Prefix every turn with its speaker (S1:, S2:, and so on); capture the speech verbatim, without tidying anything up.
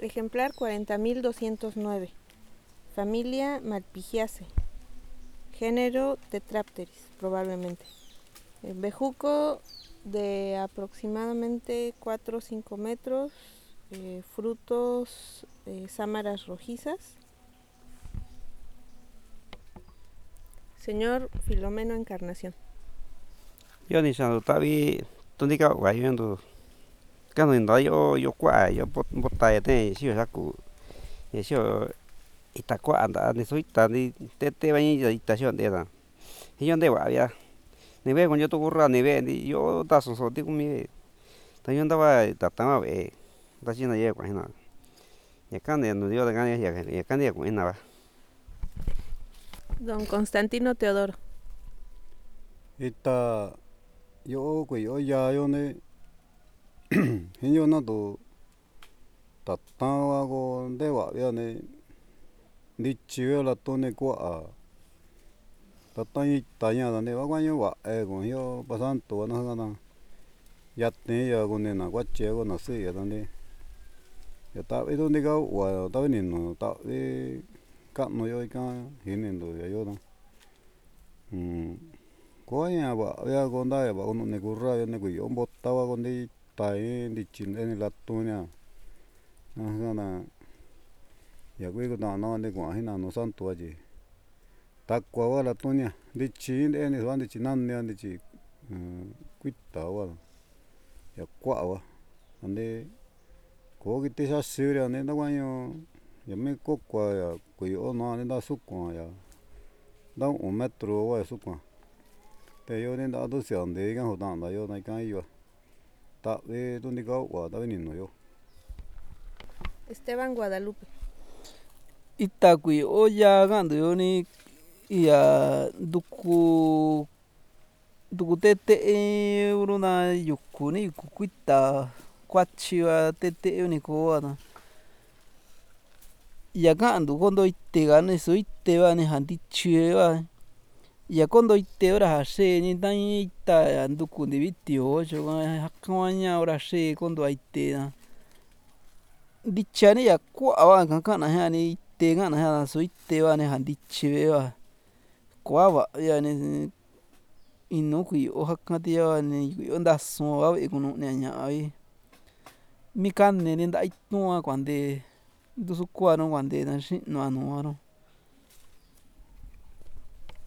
S1: Ejemplar cuarenta mil doscientos nueve. Familia Malpighiaceae. Género Tetrapteris, probablemente. El bejuco de aproximadamente cuatro o cinco metros. Eh, frutos, eh, sámaras rojizas. Señor Filomeno Encarnación.
S2: Yo ni sano tabi tundi ka wa yo ndo kano ndo yo yo kwa yo bot bota ya te si yo saku ye si yo ita kwa anda ni so ita ni te te ba ni ita si onde da yo nde wa ya ni ve con yo to burra ni ve ni yo ta so so ti kumi ta yo ndaba ta ta ma ve ta si na ye kwa na ya kan de no yo da kan ya ya kan de kwa na ba.
S1: Don Constantino Teodoro.
S3: Ita yo ko yo ya yo ne hin yo na do ta ta wa go de wa ya ne ni chi yo la to ne ko a ta ta yi ta ya da ne wa kwa yo wa e go yo pa san to na ga na ya te ya go ne na kwa che go na se ya da ne ya ta e do ne ga wa ta ni no ta e ka no yo ka hin ne do ya yo da ko ya ba ya go nda ya ba uno ne gurra ya ne go yo botta wa go ne ta e ni chin ne la to nya na ga na ya go go na na ne go hin na no san to ji ta kwa wa la to nya ni chi ne ne wa ni chi nan ne ni chi kuita wa ya kwa wa ande ko ki te sa se ya ne na wa yo ya me ko kwa ya ko yo na ne da su kwa ya da un metro wa su kwa te yo ne da do se ande ga ho da na yo na ka yo ta e do ni ga wa da ni no yo.
S1: Esteban Guadalupe.
S4: Ita kui o ya gando yo ni ya duku duku te te e uruna yuku ni yuku kuita kuachi wa te te yo ni ko wa na ya gando kondo ite ga ne so ite wa ne jantityi wa ya kondo ite ora ja xe ni ta ita ya nduku nde vitio cho ja kan ña ora xe kondo a ite na ntityi ni ya kua ba ka ka'na ji'a ni ite ka'na ji'a so ite ba ne ja ntityi ba kua va'a ya ni inu kuiyo jakan ti ya ni kuiyo ntason ba ve'e kunu'nia ña'a vi mi kane ni nta'a itu'n a kuante ntusukua nu kuante naxinu a nuu a nu.